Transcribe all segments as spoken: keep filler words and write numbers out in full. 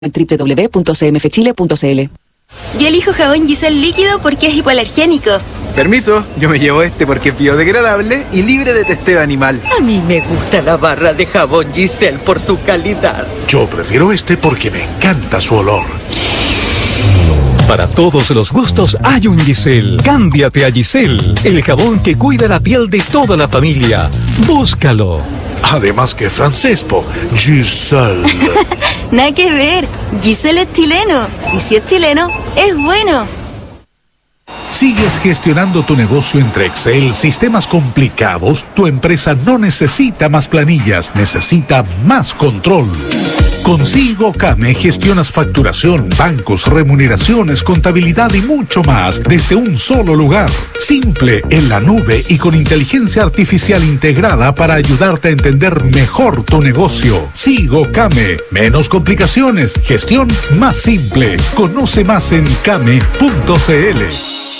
en doble u doble u doble u punto c m f chile punto c l. Yo elijo jabón Giselle líquido porque es hipoalergénico. Permiso, yo me llevo este porque es biodegradable y libre de testeo animal. A mí me gusta la barra de jabón Giselle por su calidad. Yo prefiero este porque me encanta su olor. Para todos los gustos hay un Giselle. Cámbiate a Giselle, el jabón que cuida la piel de toda la familia. Búscalo. Además que francés, po. Giselle. Nada que ver. Giselle es chileno. Y si es chileno, es bueno. ¿Sigues gestionando tu negocio entre Excel, sistemas complicados? Tu empresa no necesita más planillas, necesita más control. Con SigoCame gestionas facturación, bancos, remuneraciones, contabilidad y mucho más desde un solo lugar. Simple, en la nube y con inteligencia artificial integrada para ayudarte a entender mejor tu negocio. SigoCame. Menos complicaciones, gestión más simple. Conoce más en came punto c l.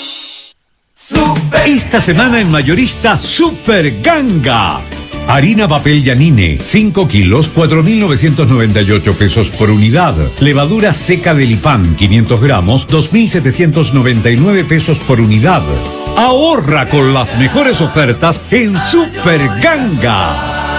Esta semana en Mayorista Super Ganga. Harina papel Yanine, cinco kilos, cuatro mil novecientos noventa y ocho pesos por unidad. Levadura seca de Lipan, quinientos gramos, dos mil setecientos noventa y nueve pesos por unidad. Ahorra con las mejores ofertas en Super Ganga.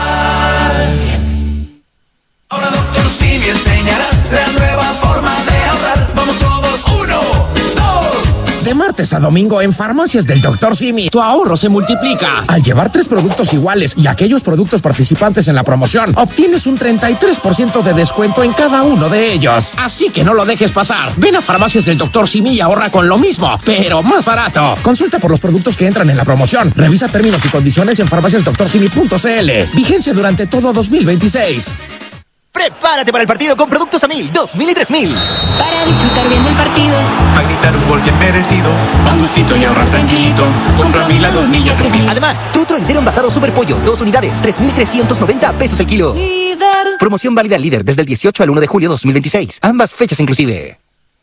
Ahora doctor Simi enseñará la nueva forma de ahorrar. Vamos todos, uno, dos. De martes a domingo en Farmacias del doctor Simi, tu ahorro se multiplica. Al llevar tres productos iguales y aquellos productos participantes en la promoción, obtienes un treinta y tres por ciento de descuento en cada uno de ellos. Así que no lo dejes pasar. Ven a Farmacias del doctor Simi y ahorra con lo mismo, pero más barato. Consulta por los productos que entran en la promoción. Revisa términos y condiciones en farmacias doctor simi punto c l. Vigencia durante todo dos mil veintiséis. Prepárate para el partido con productos a mil, dos mil y tres mil. Para disfrutar bien del partido. Para gritar un gol bien merecido. Un gustito y ahorrar tranquilito. Compra mil a dos mil y a tres mil. Además, trutro entero envasado Super Pollo, dos unidades, tres mil trescientos noventa pesos el kilo. Líder. Promoción válida al líder desde el dieciocho al uno de julio dos mil veintiséis. Ambas fechas inclusive.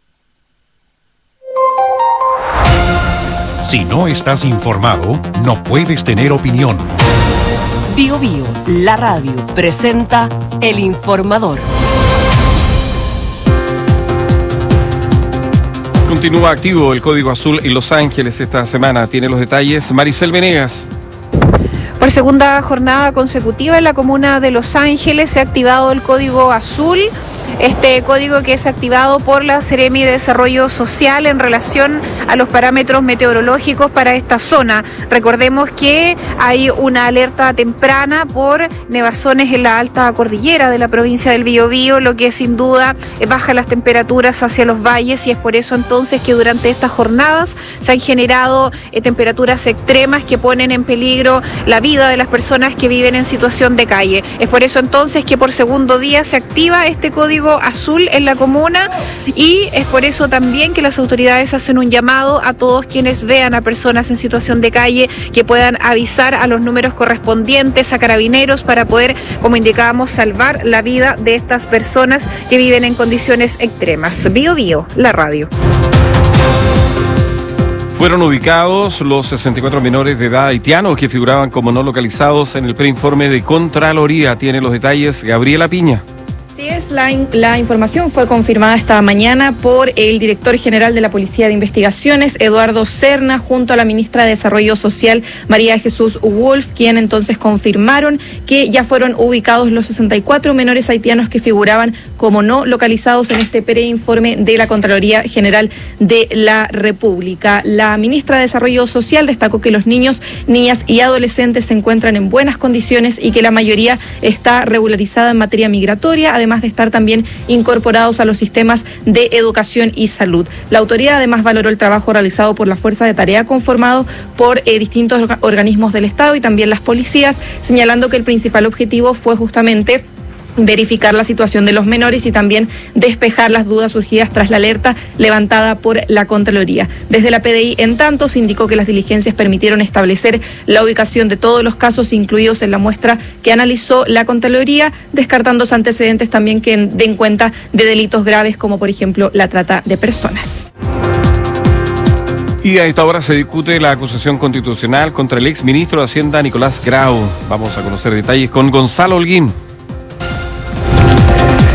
Si no estás informado, no puedes tener opinión. Bio Bio, la radio, presenta El Informador. Continúa activo el Código Azul en Los Ángeles esta semana. Tiene los detalles Maricel Venegas. Por segunda jornada consecutiva en la comuna de Los Ángeles se ha activado el Código Azul. Este código que es activado por la Seremi de Desarrollo Social en relación a los parámetros meteorológicos para esta zona. Recordemos que hay una alerta temprana por nevazones en la alta cordillera de la provincia del Biobío, lo que sin duda baja las temperaturas hacia los valles, y es por eso entonces que durante estas jornadas se han generado eh, temperaturas extremas que ponen en peligro la vida de las personas que viven en situación de calle. Es por eso entonces que por segundo día se activa este código azul en la comuna, y es por eso también que las autoridades hacen un llamado a todos quienes vean a personas en situación de calle que puedan avisar a los números correspondientes a Carabineros para poder, como indicábamos, salvar la vida de estas personas que viven en condiciones extremas. Bio Bio, la radio. Fueron ubicados los sesenta y cuatro menores de edad haitianos que figuraban como no localizados en el preinforme de Contraloría. Tiene los detalles Gabriela Piña. Así es, la, in, la información fue confirmada esta mañana por el director general de la Policía de Investigaciones, Eduardo Serna, junto a la ministra de Desarrollo Social, María Jesús Wolf, quien entonces confirmaron que ya fueron ubicados los sesenta y cuatro menores haitianos que figuraban como no localizados en este preinforme de la Contraloría General de la República. La ministra de Desarrollo Social destacó que los niños, niñas y adolescentes se encuentran en buenas condiciones y que la mayoría está regularizada en materia migratoria, además de estar también incorporados a los sistemas de educación y salud. La autoridad además valoró el trabajo realizado por la Fuerza de Tarea conformado por eh, distintos organismos del Estado y también las policías, señalando que el principal objetivo fue justamente verificar la situación de los menores y también despejar las dudas surgidas tras la alerta levantada por la Contraloría. Desde la P D I, en tanto, se indicó que las diligencias permitieron establecer la ubicación de todos los casos incluidos en la muestra que analizó la Contraloría, descartándose antecedentes también que den cuenta de delitos graves como por ejemplo la trata de personas. Y a esta hora se discute la acusación constitucional contra el exministro de Hacienda Nicolás Grau. Vamos a conocer detalles con Gonzalo Holguín.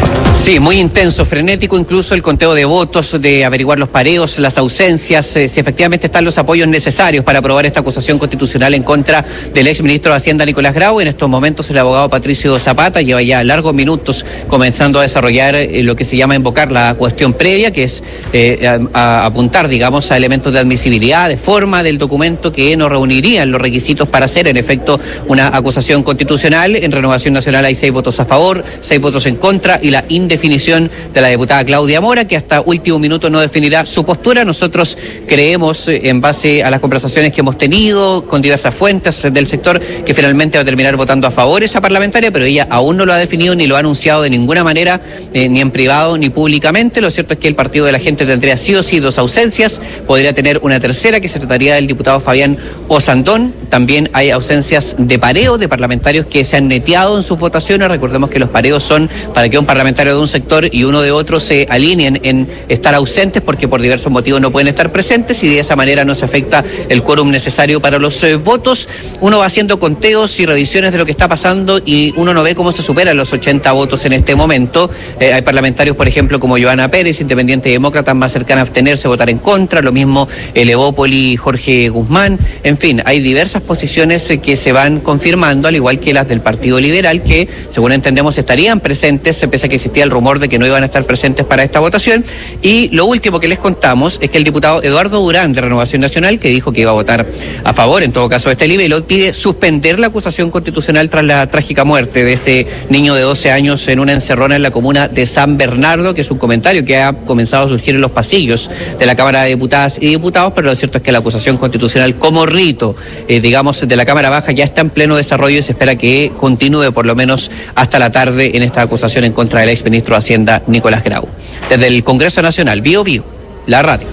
Sí, muy intenso, frenético, incluso el conteo de votos, de averiguar los pareos, las ausencias, eh, si efectivamente están los apoyos necesarios para aprobar esta acusación constitucional en contra del exministro de Hacienda, Nicolás Grau. En estos momentos el abogado Patricio Zapata lleva ya largos minutos comenzando a desarrollar eh, lo que se llama invocar la cuestión previa, que es eh, a, a apuntar, digamos, a elementos de admisibilidad, de forma del documento que no reunirían los requisitos para hacer, en efecto, una acusación constitucional. En Renovación Nacional hay seis votos a favor, seis votos en contra y la indefinición de la diputada Claudia Mora, que hasta último minuto no definirá su postura. Nosotros creemos, en base a las conversaciones que hemos tenido con diversas fuentes del sector, que finalmente va a terminar votando a favor esa parlamentaria, pero ella aún no lo ha definido ni lo ha anunciado de ninguna manera, eh, ni en privado ni públicamente. Lo cierto es que el Partido de la Gente tendría sí o sí dos ausencias, podría tener una tercera, que se trataría del diputado Fabián Osandón. También hay ausencias de pareo, de parlamentarios que se han neteado en sus votaciones. Recordemos que los pareos son para que un parlamentario de un sector y uno de otro se alineen en estar ausentes porque por diversos motivos no pueden estar presentes, y de esa manera no se afecta el quórum necesario para los eh, votos. Uno va haciendo conteos y revisiones de lo que está pasando y uno no ve cómo se superan los ochenta votos en este momento. Eh, hay parlamentarios, por ejemplo, como Joana Pérez, independiente y demócrata, más cercana a abstenerse, votar en contra, lo mismo el Evópoli, Jorge Guzmán. En fin, hay diversas posiciones eh, que se van confirmando, al igual que las del Partido Liberal, que según entendemos estarían presentes, pese a que existía el rumor de que no iban a estar presentes para esta votación. Y lo último que les contamos es que el diputado Eduardo Durán, de Renovación Nacional, que dijo que iba a votar a favor, en todo caso, de este libelo, pide suspender la acusación constitucional tras la trágica muerte de este niño de doce años en una encerrona en la comuna de San Bernardo, que es un comentario que ha comenzado a surgir en los pasillos de la Cámara de Diputadas y Diputados, pero lo cierto es que la acusación constitucional como rito, eh, digamos, de la Cámara Baja ya está en pleno desarrollo y se espera que continúe por lo menos hasta la tarde en esta acusación en contra del exministro de Hacienda, Nicolás Grau. Desde el Congreso Nacional, Bio Bio, la radio.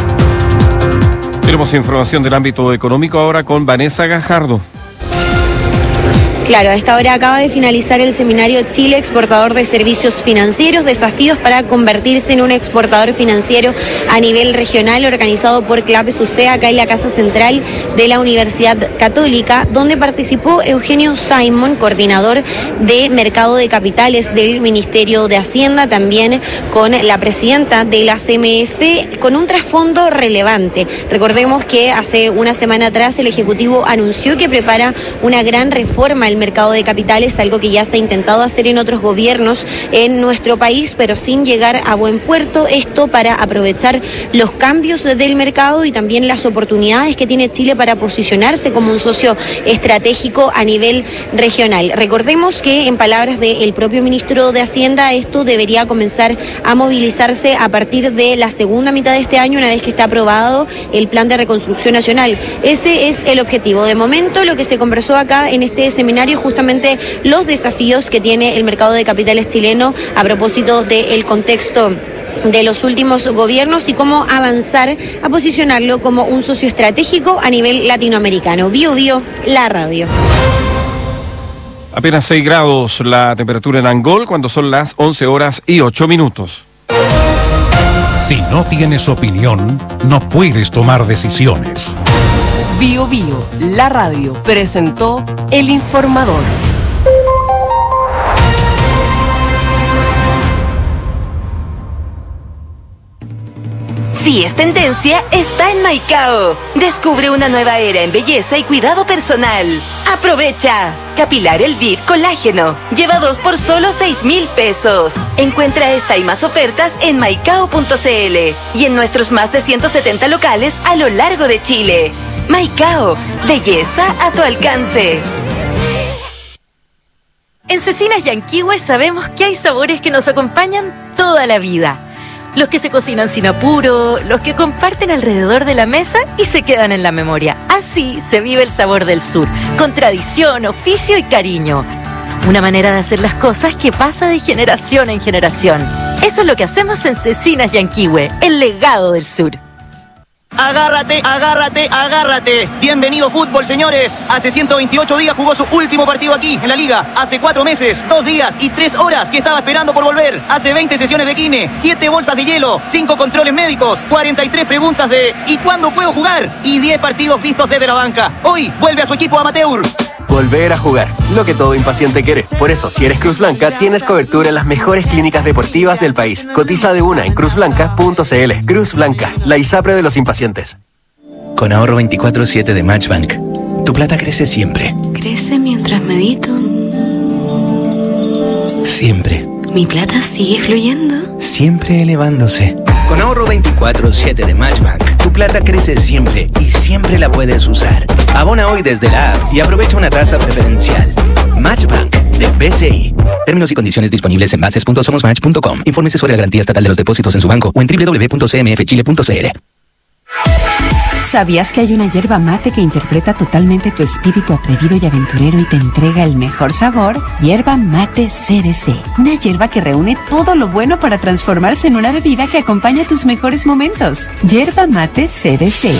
Tenemos información del ámbito económico ahora con Vanessa Gajardo. Claro, a esta hora acaba de finalizar el seminario Chile Exportador de Servicios Financieros, desafíos para convertirse en un exportador financiero a nivel regional, organizado por Claves U C A, acá en la Casa Central de la Universidad Católica, donde participó Eugenio Simon, coordinador de Mercado de Capitales del Ministerio de Hacienda, también con la presidenta de la C M F, con un trasfondo relevante. Recordemos que hace una semana atrás el Ejecutivo anunció que prepara una gran reforma al mercado de capitales, algo que ya se ha intentado hacer en otros gobiernos en nuestro país, pero sin llegar a buen puerto. Esto para aprovechar los cambios del mercado y también las oportunidades que tiene Chile para posicionarse como un socio estratégico a nivel regional. Recordemos que, en palabras del propio ministro de Hacienda, esto debería comenzar a movilizarse a partir de la segunda mitad de este año, una vez que está aprobado el Plan de Reconstrucción Nacional. Ese es el objetivo. De momento, lo que se conversó acá en este seminario, justamente los desafíos que tiene el mercado de capitales chileno a propósito del contexto de los últimos gobiernos y cómo avanzar a posicionarlo como un socio estratégico a nivel latinoamericano. Bio Bio, la radio. Apenas seis grados la temperatura en Angol cuando son las once horas y ocho minutos. Si no tienes opinión, no puedes tomar decisiones. Bio Bio, la radio, presentó El Informador. Si es tendencia, está en Maicao. Descubre una nueva era en belleza y cuidado personal. ¡Aprovecha! Capilar Elvir Colágeno. Lleva dos por solo seis mil pesos. Encuentra esta y más ofertas en maicao punto c l y en nuestros más de ciento setenta locales a lo largo de Chile. Maicao, belleza a tu alcance. En Cecinas Yanquihue sabemos que hay sabores que nos acompañan toda la vida. Los que se cocinan sin apuro, los que comparten alrededor de la mesa y se quedan en la memoria. Así se vive el sabor del sur, con tradición, oficio y cariño. Una manera de hacer las cosas que pasa de generación en generación. Eso es lo que hacemos en Cecinas Yanquihue, el legado del sur. Agárrate, agárrate, agárrate. Bienvenido fútbol, señores. Hace ciento veintiocho días jugó su último partido aquí, en la Liga. Hace cuatro meses, dos días y tres horas que estaba esperando por volver. Hace veinte sesiones de kine, siete bolsas de hielo, cinco controles médicos, cuarenta y tres preguntas de ¿y cuándo puedo jugar? Y diez partidos vistos desde la banca. Hoy vuelve a su equipo amateur. Volver a jugar, lo que todo impaciente quiere. Por eso, si eres Cruz Blanca, tienes cobertura en las mejores clínicas deportivas del país. Cotiza de una en cruz blanca punto c l. Cruz Blanca, la ISAPRE de los impacientes. Con ahorro veinticuatro siete de Matchbank, tu plata crece siempre. Crece mientras medito. Siempre. Mi plata sigue fluyendo. Siempre elevándose. Con ahorro veinticuatro siete de Matchbank, tu plata crece siempre y siempre la puedes usar. Abona hoy desde la app y aprovecha una tasa preferencial. Matchbank de B C I. Términos y condiciones disponibles en bases punto somos match punto com. Infórmese sobre la garantía estatal de los depósitos en su banco o en doble u doble u doble u punto c m f chile punto c l. ¿Sabías que hay una yerba mate que interpreta totalmente tu espíritu atrevido y aventurero y te entrega el mejor sabor? Yerba Mate C D C. Una yerba que reúne todo lo bueno para transformarse en una bebida que acompaña tus mejores momentos. Yerba Mate C D C.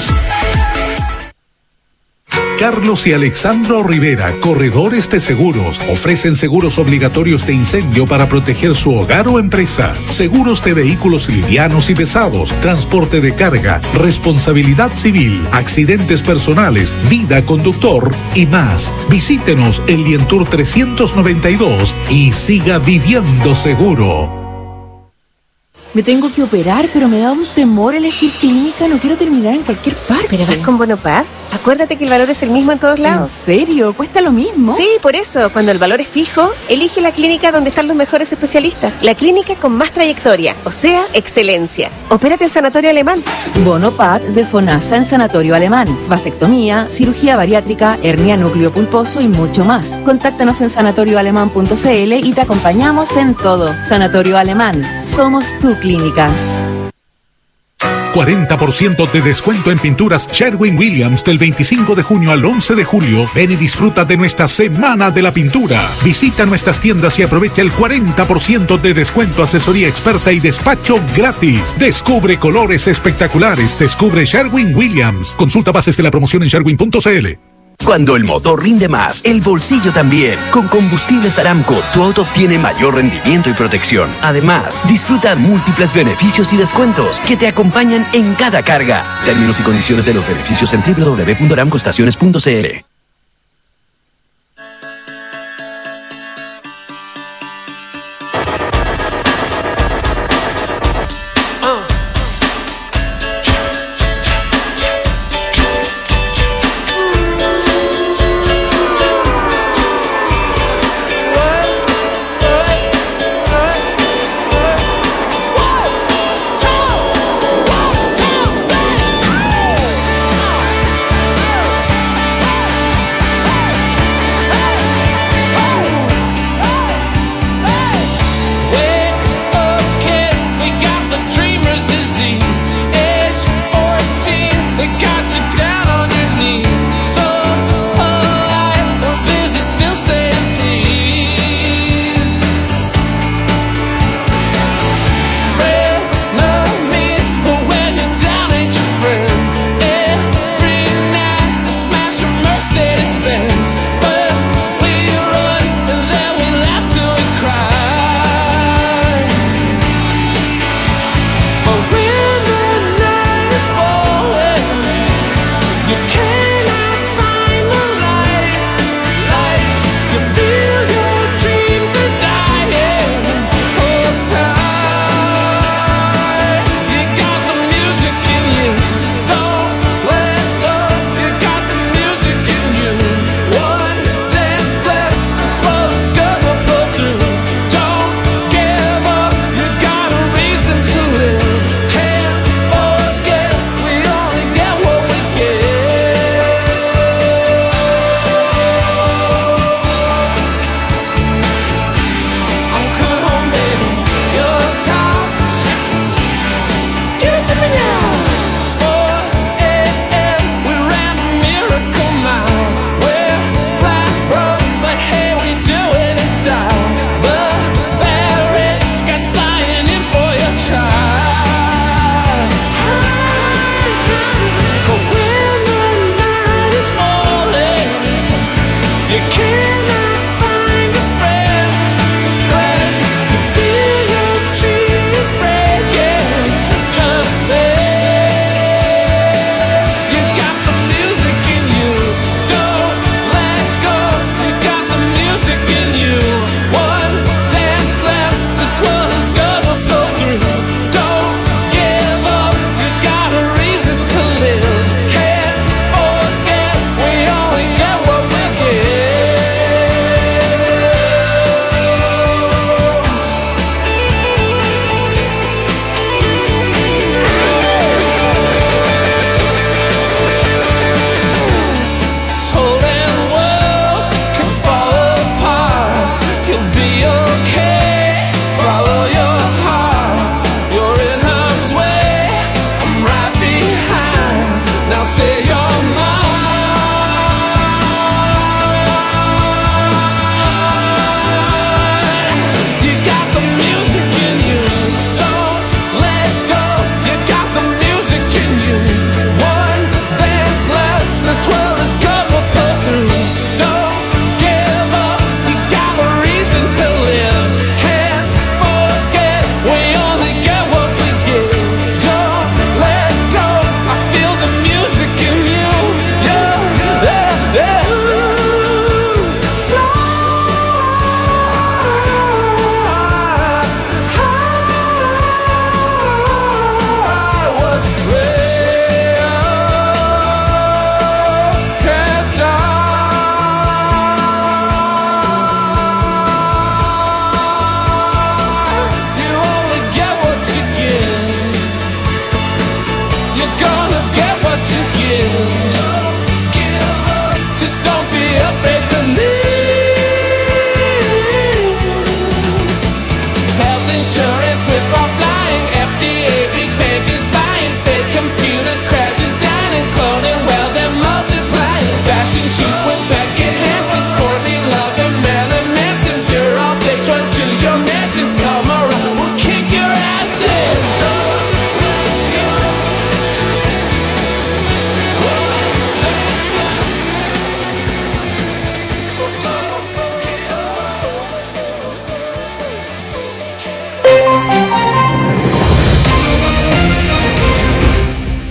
Carlos y Alexandro Rivera, corredores de seguros, ofrecen seguros obligatorios de incendio para proteger su hogar o empresa, seguros de vehículos livianos y pesados, transporte de carga, responsabilidad civil, accidentes personales, vida conductor y más. Visítenos en Lientour trescientos noventa y dos y siga viviendo seguro. Me tengo que operar, pero me da un temor elegir clínica. No quiero terminar en cualquier parte. ¿Pero vas con Bonopad? Acuérdate que el valor es el mismo en todos lados. ¿En serio? ¿Cuesta lo mismo? Sí, por eso. Cuando el valor es fijo, elige la clínica donde están los mejores especialistas. La clínica con más trayectoria, o sea, excelencia. Opérate en Sanatorio Alemán. Bonopad de FONASA en Sanatorio Alemán. Vasectomía, cirugía bariátrica, hernia núcleo pulposo y mucho más. Contáctanos en sanatorio alemán punto c l y te acompañamos en todo. Sanatorio Alemán. Somos tu clínica. cuarenta por ciento de descuento en pinturas Sherwin-Williams del veinticinco de junio al once de julio. Ven y disfruta de nuestra Semana de la Pintura. Visita nuestras tiendas y aprovecha el cuarenta por ciento de descuento, asesoría experta y despacho gratis. Descubre colores espectaculares. Descubre Sherwin-Williams. Consulta bases de la promoción en sherwin punto c l. Cuando el motor rinde más, el bolsillo también. Con Combustibles Aramco, tu auto obtiene mayor rendimiento y protección. Además, disfruta múltiples beneficios y descuentos que te acompañan en cada carga. Términos y condiciones de los beneficios en doble u doble u doble u punto aramco estaciones punto c l.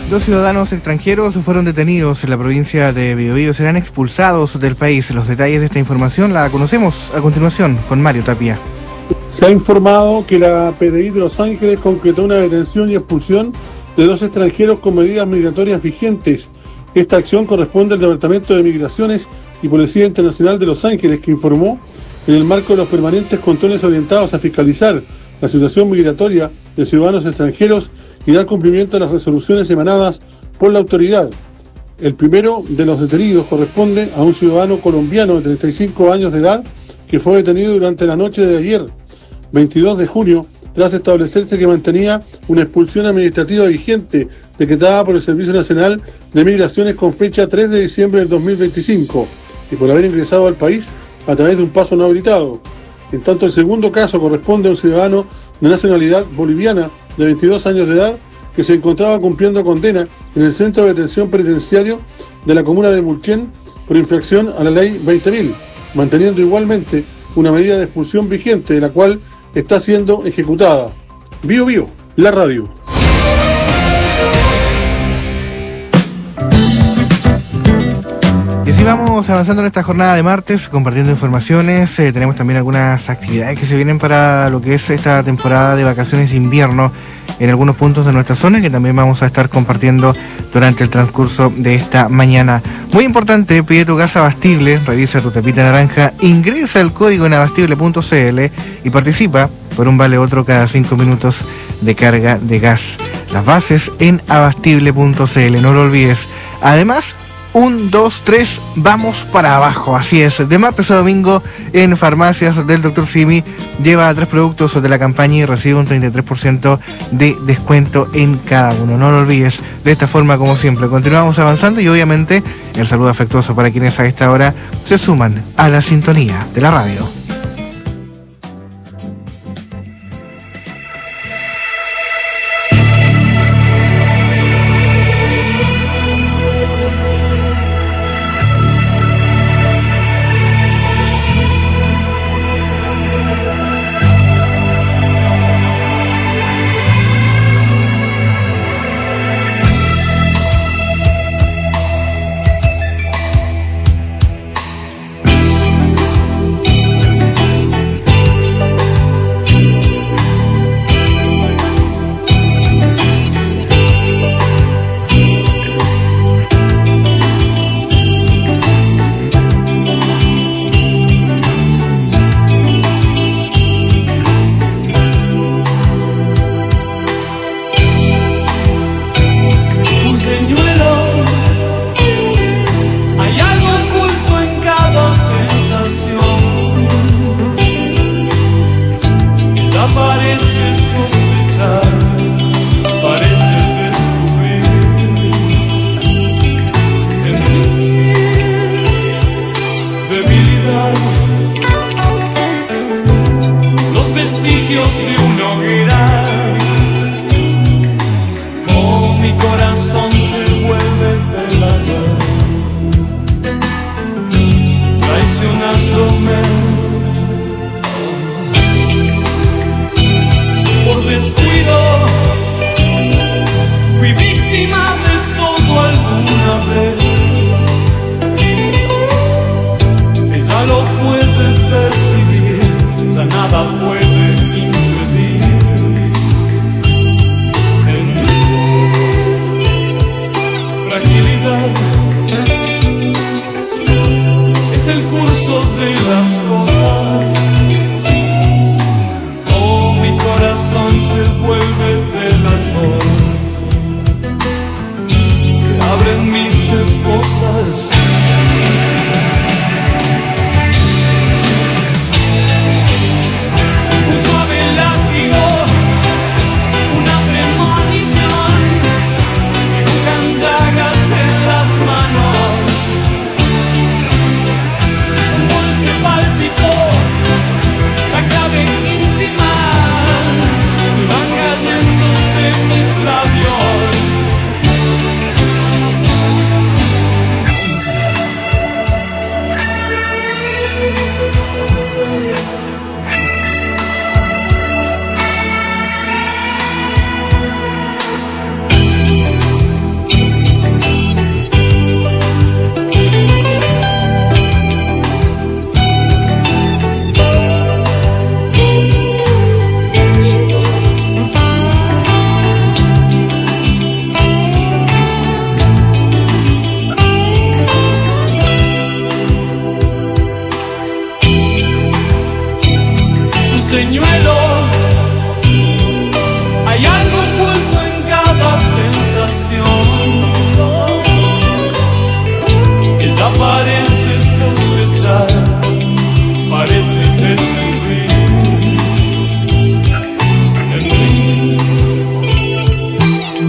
Dos ciudadanos extranjeros fueron detenidos en la provincia de Biobío. Serán expulsados del país. Los detalles de esta información la conocemos a continuación con Mario Tapia. Se ha informado que la P D I de Los Ángeles concretó una detención y expulsión de dos extranjeros con medidas migratorias vigentes. Esta acción corresponde al Departamento de Migraciones y Policía Internacional de Los Ángeles, que informó en el marco de los permanentes controles orientados a fiscalizar la situación migratoria de ciudadanos extranjeros y dar cumplimiento a las resoluciones emanadas por la autoridad. El primero de los detenidos corresponde a un ciudadano colombiano de treinta y cinco años de edad que fue detenido durante la noche de ayer, veintidós de junio, tras establecerse que mantenía una expulsión administrativa vigente decretada por el Servicio Nacional de Migraciones con fecha tres de diciembre del dos mil veinticinco y por haber ingresado al país a través de un paso no habilitado. En tanto, el segundo caso corresponde a un ciudadano de nacionalidad boliviana de veintidós años de edad que se encontraba cumpliendo condena en el centro de detención penitenciario de la comuna de Mulchen por infracción a la ley veinte mil, manteniendo igualmente una medida de expulsión vigente, de la cual está siendo ejecutada. Bio Bio, la radio. Y así vamos avanzando en esta jornada de martes, compartiendo informaciones. Eh, tenemos también algunas actividades que se vienen para lo que es esta temporada de vacaciones de invierno en algunos puntos de nuestra zona, que también vamos a estar compartiendo durante el transcurso de esta mañana. Muy importante, pide tu gas abastible, revisa tu tapita naranja, ingresa el código en abastible punto c l y participa por un vale otro cada cinco minutos de carga de gas. Las bases en abastible punto c l, no lo olvides. Además, un, dos, tres, vamos para abajo, así es, de martes a domingo en farmacias del doctor Simi, lleva tres productos de la campaña y recibe un treinta y tres por ciento de descuento en cada uno, no lo olvides. De esta forma, como siempre, continuamos avanzando y obviamente el saludo afectuoso para quienes a esta hora se suman a la sintonía de la radio.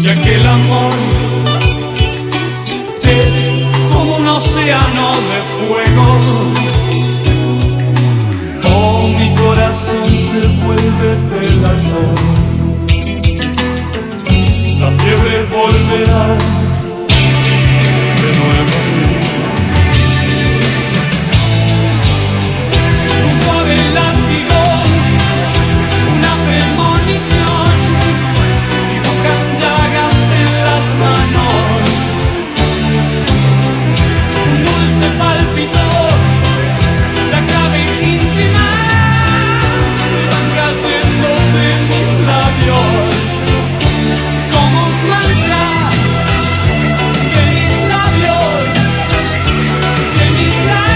ya que el amor es como un océano de fuego. Oh, mi corazón se vuelve delator, la fiebre volverá de nuevo. Un suave látigo, una premonición, dibujan llagas en las manos. Un dulce pálpito, la clave íntima, se van cayendo de mis labios. Como un mantra de mis labios, de mis labios.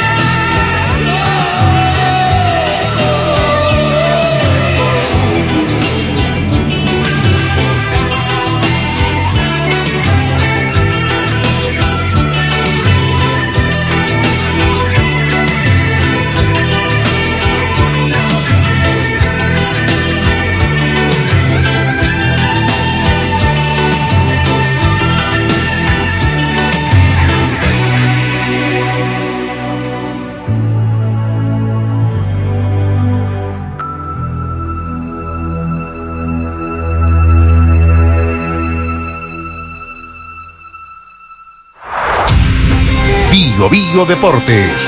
Bio Bio Deportes.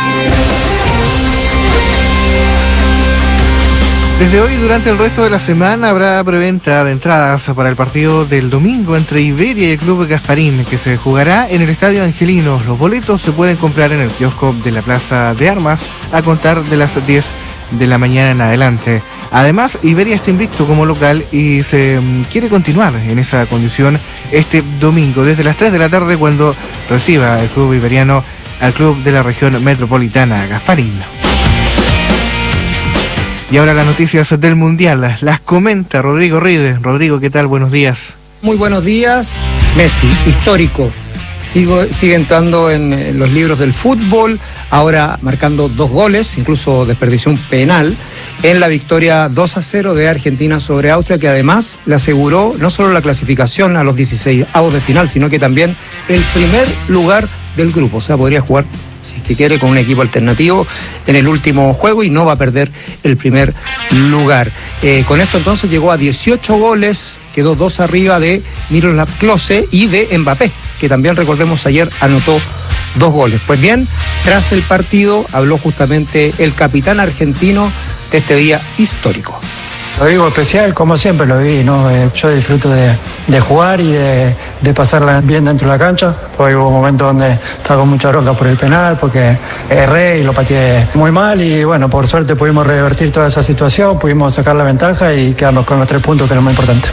Desde hoy, durante el resto de la semana, habrá preventa de entradas para el partido del domingo entre Iberia y el Club Gasparín, que se jugará en el Estadio Angelinos. Los boletos se pueden comprar en el kiosco de la Plaza de Armas a contar de las diez de la mañana en adelante. Además, Iberia está invicto como local y se um, quiere continuar en esa condición este domingo desde las tres de la tarde, cuando reciba el club iberiano al club de la región metropolitana, Gasparín. Y ahora las noticias del Mundial las comenta Rodrigo Ride. Rodrigo, ¿qué tal? Buenos días. Muy buenos días. Messi, histórico. Sigo, sigue entrando en, en los libros del fútbol, ahora marcando dos goles, incluso desperdició un penal en la victoria dos a cero de Argentina sobre Austria, que además le aseguró no solo la clasificación a los dieciseisavos de final, sino que también el primer lugar del grupo. O sea, podría jugar, si es que quiere, con un equipo alternativo en el último juego y no va a perder el primer lugar. Eh, con esto entonces llegó a dieciocho goles, quedó dos arriba de Miroslav Klose y de Mbappé, que también, recordemos, ayer anotó dos goles. Pues bien, tras el partido habló justamente el capitán argentino de este día histórico. Lo digo especial, como siempre lo viví, ¿no? Eh, yo disfruto de, de jugar y de, de pasarla bien dentro de la cancha. Hoy hubo momentos donde estaba con mucha bronca por el penal, porque erré y lo pateé muy mal, y bueno, por suerte pudimos revertir toda esa situación, pudimos sacar la ventaja y quedarnos con los tres puntos, que es lo más importante.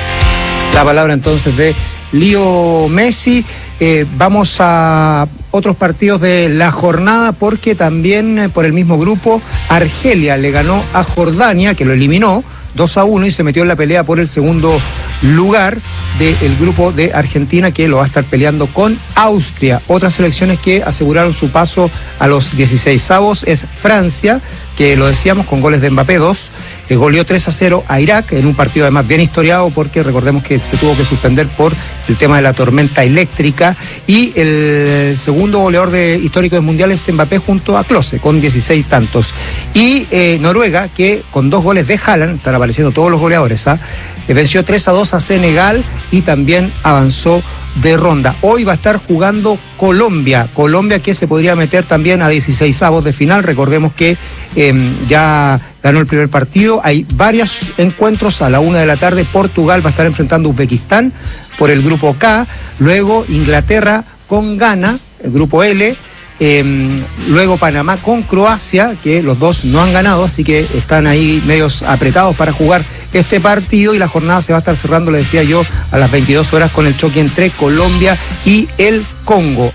La palabra entonces de Leo Messi. Eh, vamos a otros partidos de la jornada, porque también eh, por el mismo grupo Argelia le ganó a Jordania, que lo eliminó dos a uno y se metió en la pelea por el segundo lugar del grupo de Argentina, que lo va a estar peleando con Austria. Otras selecciones que aseguraron su paso a los dieciseisavos es Francia, que lo decíamos, con goles de Mbappé, dos, que goleó tres a cero a Irak, en un partido además bien historiado, porque recordemos que se tuvo que suspender por el tema de la tormenta eléctrica. Y el segundo goleador de histórico del Mundial es Mbappé junto a Klose, con dieciséis tantos. Y eh, Noruega, que con dos goles de Haaland, están apareciendo todos los goleadores, ¿ah? venció tres a dos a Senegal y también avanzó de ronda. Hoy va a estar jugando Colombia, Colombia que se podría meter también a dieciseisavos de final. Recordemos que eh, ya ganó el primer partido. Hay varios encuentros a la una de la tarde. Portugal va a estar enfrentando a Uzbekistán por el grupo K, luego Inglaterra con Ghana, el grupo L, eh, luego Panamá con Croacia, que los dos no han ganado, así que están ahí medios apretados para jugar este partido, y la jornada se va a estar cerrando, le decía yo, a las veintidós horas con el choque entre Colombia y el Congo.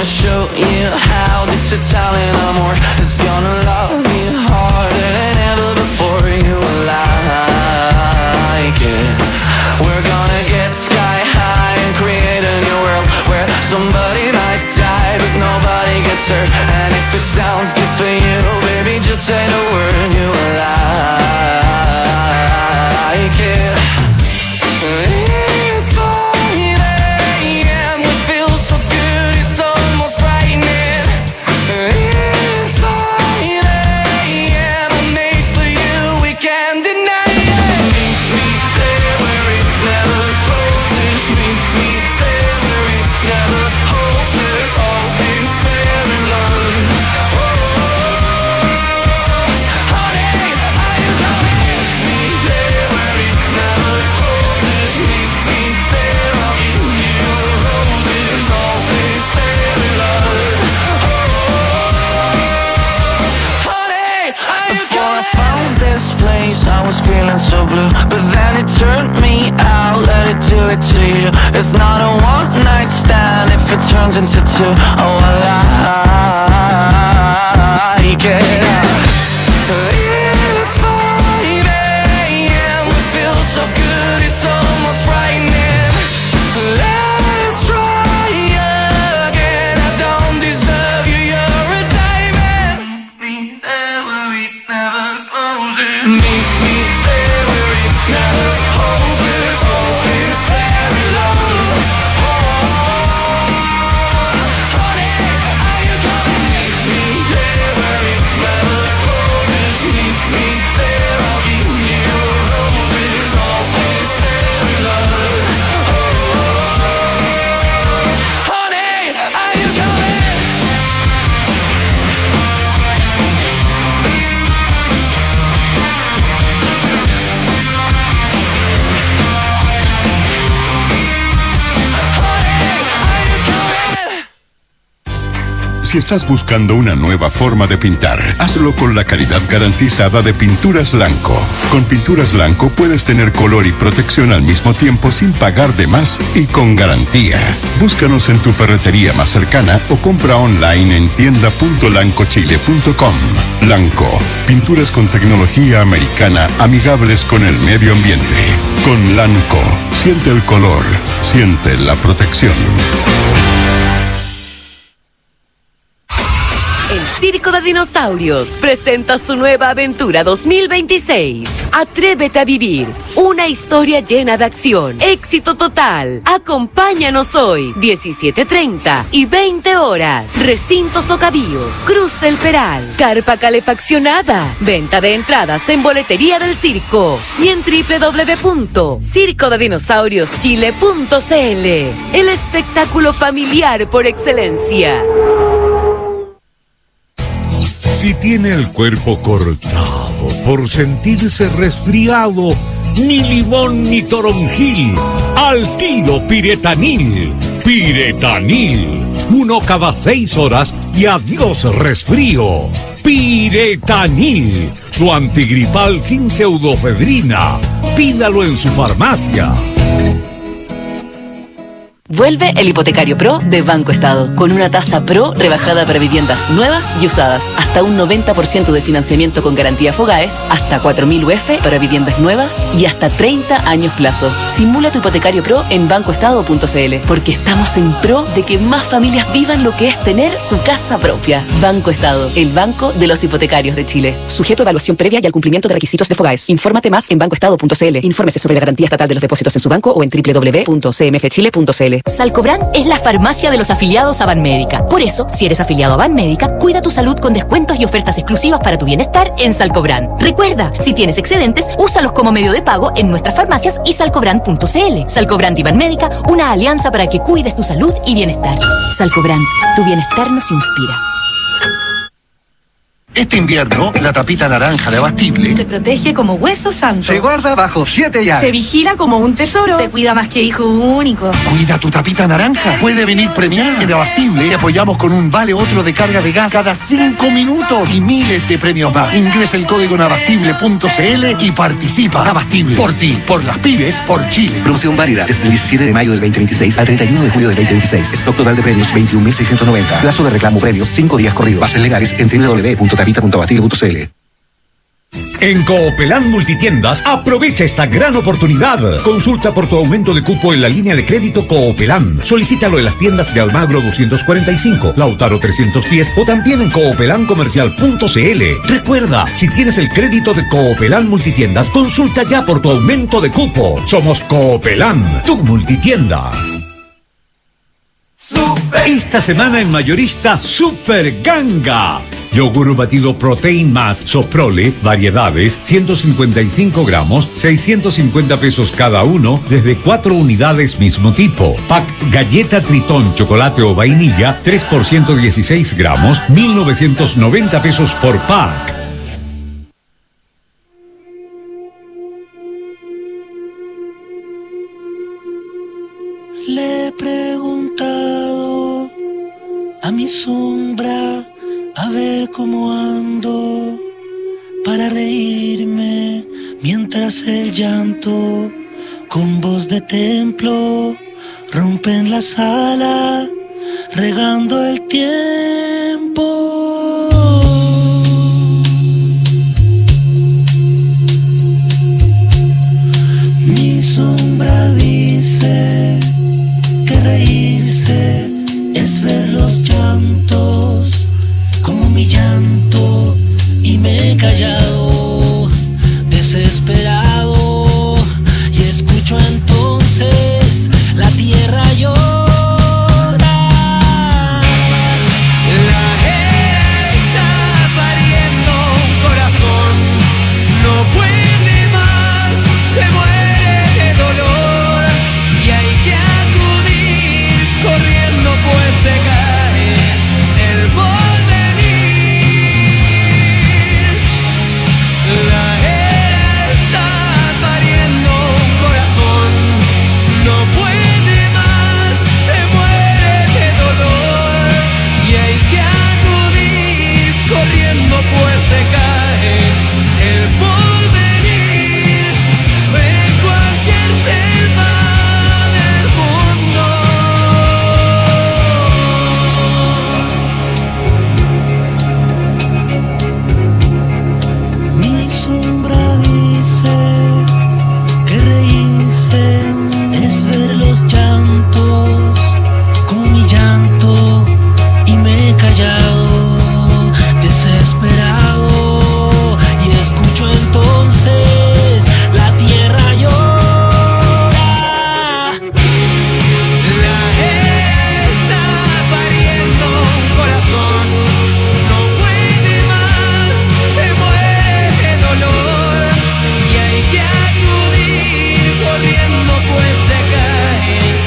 gonna show you how this Italian amor is gonna love you harder than ever before. You will like it. We're gonna get sky high and create a new world where somebody might die but nobody gets hurt. And if it sounds good for you, baby, just say the word. You will like it. It's five a.m. We feel so good, it's almost frightening. It's five a.m. I'm made for you, we can't deny it. Meet me there where it never closes. Meet me there where it's never hopeless. Always fair in love. Oh, honey, are you coming? Meet me there where it never closes. Meet me there, I'll give you roses. Always fair in love. Oh, honey, are you coming? Before I found this place, I was feeling so blue, but then it turned me out. Let it do it to you. It's not a one night stand if it turns into two. Oh, I like it. It's five a.m. We feel so good, it's almost frightening. Let's try again. I don't deserve you, you're a diamond. Meet me there where it never closes. Meet me there where it's never hopeless. Always fair in love. Oh, honey, are you coming? Meet me there where it never closes. Meet me there, I'll give you roses. Always fair in love. Oh, honey, are you coming? Si estás buscando una nueva forma de pintar, hazlo con la calidad garantizada de Pinturas Lanco. Con Pinturas Lanco puedes tener color y protección al mismo tiempo sin pagar de más y con garantía. Búscanos en tu ferretería más cercana o compra online en tienda punto lanco chile punto com. Lanco, pinturas con tecnología americana amigables con el medio ambiente. Con Lanco, siente el color, siente la protección. El Circo de Dinosaurios presenta su nueva aventura dos mil veintiséis. Atrévete a vivir una historia llena de acción, éxito total. Acompáñanos hoy, diecisiete treinta y veinte horas. Recinto Socavío, Cruce El Peral, carpa calefaccionada. Venta de entradas en boletería del circo y en doble u doble u doble u punto circo de dinosaurios chile punto c l. El espectáculo familiar por excelencia. Si tiene el cuerpo cortado por sentirse resfriado, ni limón ni toronjil, al tiro Piretanil. Piretanil, uno cada seis horas y adiós resfrío. Piretanil, su antigripal sin pseudofedrina. Pídalo en su farmacia. Vuelve el Hipotecario Pro de Banco Estado, con una tasa Pro rebajada para viviendas nuevas y usadas. Hasta un noventa por ciento de financiamiento con garantía Fogaes, hasta cuatro mil U F para viviendas nuevas y hasta treinta años plazo. Simula tu Hipotecario Pro en banco estado punto c l, porque estamos en pro de que más familias vivan lo que es tener su casa propia. Banco Estado, el banco de los hipotecarios de Chile. Sujeto a evaluación previa y al cumplimiento de requisitos de Fogaes. Infórmate más en banco estado punto c l. Infórmese sobre la garantía estatal de los depósitos en su banco o en doble u doble u doble u punto c m f chile punto c l. Salcobran es la farmacia de los afiliados a Banmédica. Por eso, si eres afiliado a Banmédica, cuida tu salud con descuentos y ofertas exclusivas para tu bienestar en Salcobran. Recuerda, si tienes excedentes, úsalos como medio de pago en nuestras farmacias y salcobran punto c l. Salcobran y Banmédica, una alianza para que cuides tu salud y bienestar. Salcobran, tu bienestar nos inspira. Este invierno, la tapita naranja de Abastible se protege como hueso santo. se guarda bajo siete llaves. Se vigila como un tesoro. Se cuida más que hijo único. Cuida tu tapita naranja. Puede venir premiada. En Abastible te apoyamos con un vale otro de carga de gas cada cinco minutos y miles de premios más. Ingresa el código en abastible punto c l y participa. Abastible. Por ti, por las pymes, por Chile. Promoción válida desde el diecisiete de mayo del veinte veintiséis al treinta y uno de julio del veinte veintiséis. Stock total de premios veintiún mil seiscientos noventa. Plazo de reclamo premios cinco días corridos. Bases legales en doble u doble u doble u punto tapita punto abastible punto c l. En Coopelán Multitiendas, aprovecha esta gran oportunidad. Consulta por tu aumento de cupo en la línea de crédito Coopelán. Solicítalo en las tiendas de Almagro doscientos cuarenta y cinco, Lautaro trescientos diez o también en coopelán comercial punto c l. Recuerda, si tienes el crédito de Coopelán Multitiendas, consulta ya por tu aumento de cupo. Somos Coopelán, tu multitienda. Esta semana en Mayorista, Super Ganga. Yogur batido Protein más Soprole, variedades, ciento cincuenta y cinco gramos, seiscientos cincuenta pesos cada uno, desde cuatro unidades mismo tipo. Pack Galleta Tritón, chocolate o vainilla, tres por ciento dieciséis gramos, mil novecientos noventa pesos por pack. Le he preguntado a mi sombra a ver cómo ando para reírme mientras el llanto con voz de templo rompe en la sala regando el tiempo. Mi sombra dice que reírse es ver los llantos como mi llanto y me he callado desesperado y escucho entonces la tierra llora. La era está pariendo un corazón, no puede más, se muere de dolor y hay que acudir corriendo pues se cae el porvenir. La era está pariendo un corazón, no puede más, se muere de dolor y hay que acudir corriendo pues se cae el porvenir en cualquier selva del mundo. Mi sombra dice que reírse es ver los llantos como mi llanto y me he callado desesperado y escucho entonces la tierra llora. La era está pariendo un corazón, no puede más, se muere de dolor y hay que acudir corriendo pues se cae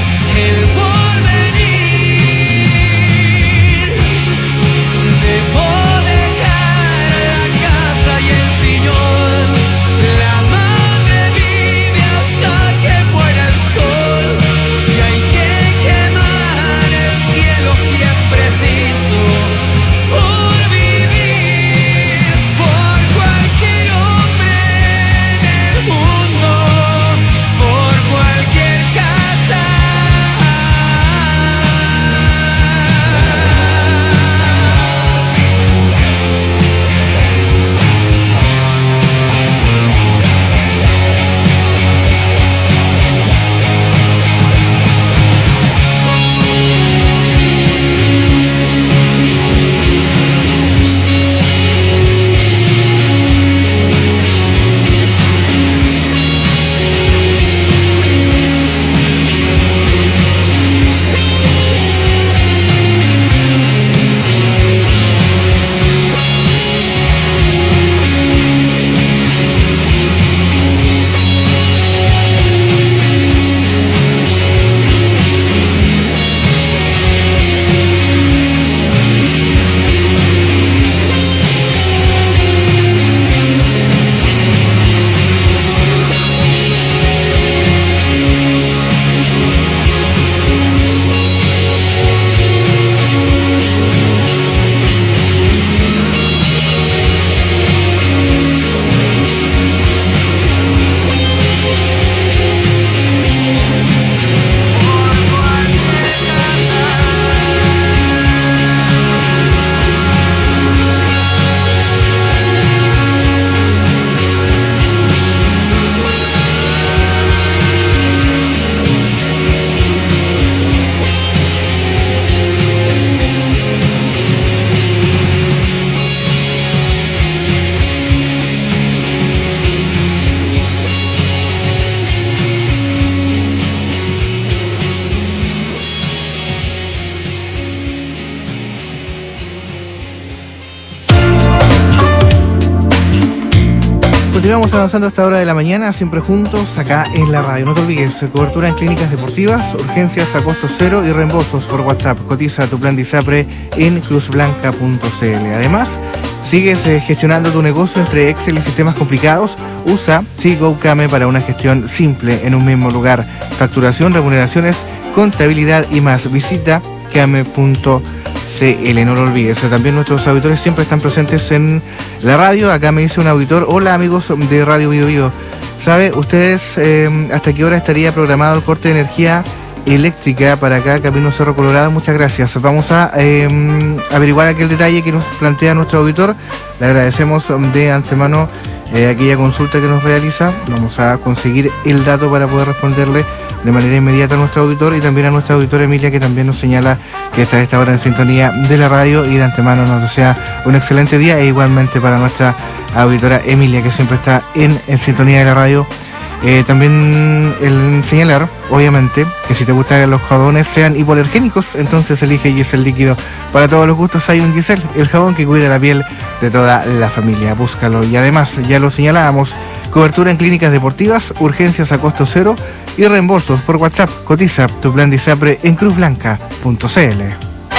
vamos avanzando a esta hora de la mañana, siempre juntos acá en la radio. No te olvides, cobertura en clínicas deportivas, urgencias a costo cero y reembolsos por WhatsApp. Cotiza tu plan de ISAPRE en cruz blanca punto c l. Además, sigues eh, gestionando tu negocio entre Excel y sistemas complicados. Usa SeaGoCame para una gestión simple en un mismo lugar. Facturación, remuneraciones, contabilidad y más. Visita came punto c l, no lo olvides. También nuestros auditores siempre están presentes en la radio. Acá me dice un auditor: hola amigos de Radio Bio Bio. ¿Sabe ustedes eh, hasta qué hora estaría programado el corte de energía eléctrica para acá, Camino Cerro Colorado? Muchas gracias. Vamos a eh, averiguar aquel detalle que nos plantea nuestro auditor. Le agradecemos de antemano eh, aquella consulta que nos realiza. Vamos a conseguir el dato para poder responderle de manera inmediata a nuestro auditor y también a nuestra auditora Emilia, que también nos señala que está a esta hora en sintonía de la radio, y de antemano nos desea un excelente día, e igualmente para nuestra auditora Emilia, que siempre está en, en sintonía de la radio. Eh, también el señalar, obviamente, que si te gusta que los jabones sean hipoalergénicos, entonces elige Giselle Líquido. Para todos los gustos hay un Giselle, el jabón que cuida la piel de toda la familia. Búscalo. Y además, ya lo señalábamos, cobertura en clínicas deportivas, urgencias a costo cero y reembolsos por WhatsApp. Cotiza tu plan de ISAPRE en cruz blanca punto c l.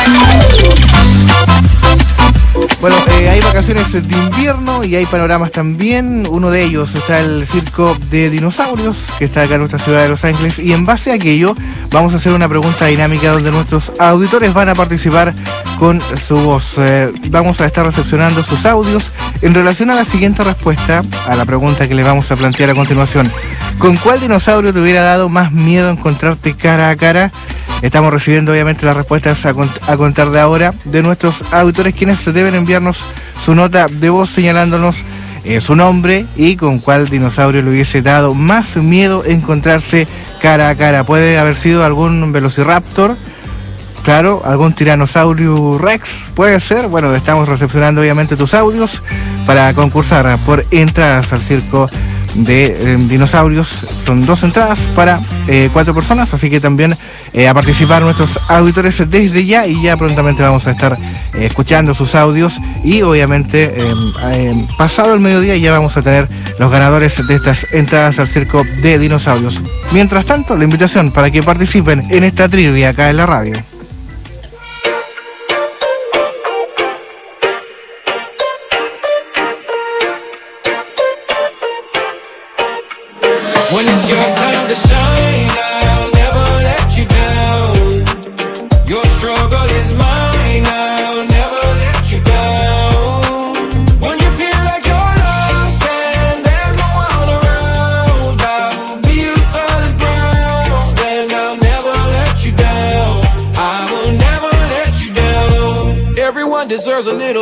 Bueno, eh, hay vacaciones de invierno y hay panoramas también. Uno de ellos está el circo de dinosaurios, que está acá en nuestra ciudad de Los Ángeles, y en base a aquello vamos a hacer una pregunta dinámica donde nuestros auditores van a participar con su voz. Eh, vamos a estar recepcionando sus audios en relación a la siguiente respuesta a la pregunta que le vamos a plantear a continuación. ¿Con cuál dinosaurio te hubiera dado más miedo encontrarte cara a cara? Estamos recibiendo obviamente las respuestas a, cont- a contar de ahora de nuestros auditores, quienes deben enviarnos su nota de voz señalándonos eh, su nombre y con cuál dinosaurio le hubiese dado más miedo encontrarse cara a cara. Puede haber sido algún velociraptor, claro, algún tiranosaurio rex, puede ser. Bueno, estamos recepcionando obviamente tus audios para concursar por entradas al circo de eh, dinosaurios. Son dos entradas para eh, cuatro personas, así que también eh, a participar nuestros auditores desde ya, y ya prontamente vamos a estar eh, escuchando sus audios, y obviamente eh, eh, pasado el mediodía ya vamos a tener los ganadores de estas entradas al circo de dinosaurios. Mientras tanto, la invitación para que participen en esta trivia acá en la radio. When it's your time to shine, I'll never let you down. Your struggle is mine, I'll never let you down. When you feel like you're lost and there's no one around, I will be your solid ground, and I'll never let you down. I will never let you down. Everyone deserves a little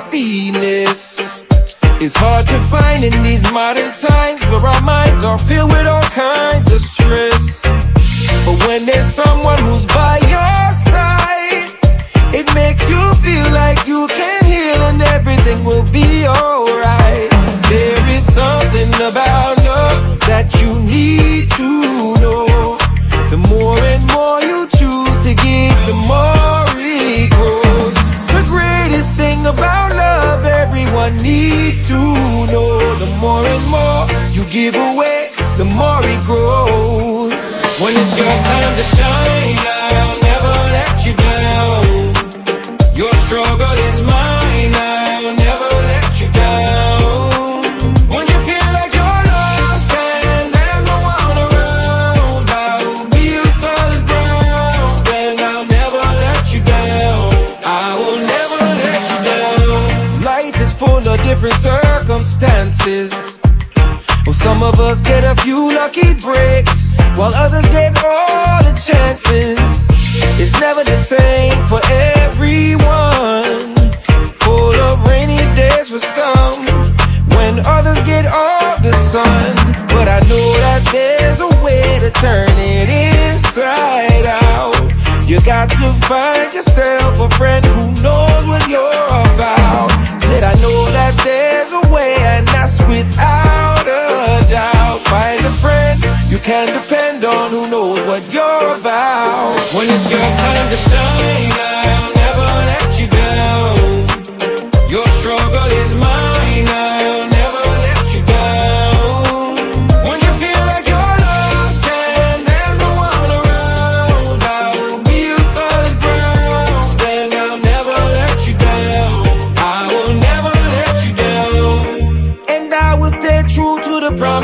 happiness. It's hard to find in these modern times where our minds are filled with all kinds of stress. But when there's someone who's by your side, it makes you feel like you can heal and everything will be alright. There is something about love that you need to know. The more and more you choose to give, the more it grows. The greatest thing about love everyone needs to know. The more and more you give away, the more it grows. When it's your time to shine, I'll never let you down. Your struggle is mine, I'll never let you down. When you feel like you're lost and there's no one around, I will be your solid ground, and I'll never let you down. I will never let you down. Life is full of different circumstances. Well, some of us get a few lucky breaks, while others get all the chances. It's never the same for everyone. Full of rainy days for some, when others get all the sun. But I know that there's a way to turn it inside out. You got to find yourself a friend who knows what you're about. Said I know that there's a way, and that's without a doubt. Find a friend you can depend on who knows what you're about. When it's your time to shine, I'll never let you down. Your struggle is mine, I'll never let you down.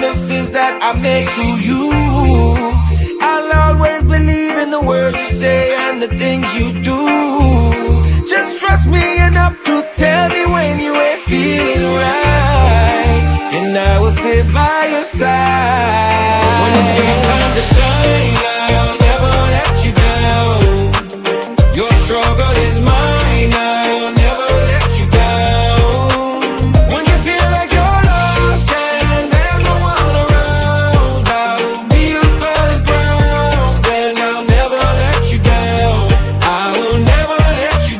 promises that I make to you. I'll always believe in the words you say and the things you do. Just trust me enough to tell me when you ain't feeling right, and I will stay by your side. When it's your time to shine, I'll never let you down. Your struggle is mine, I'll never let you down. When you feel like you're lost and there's no one around, I will be your solid ground, and I'll never let you down. I will never let you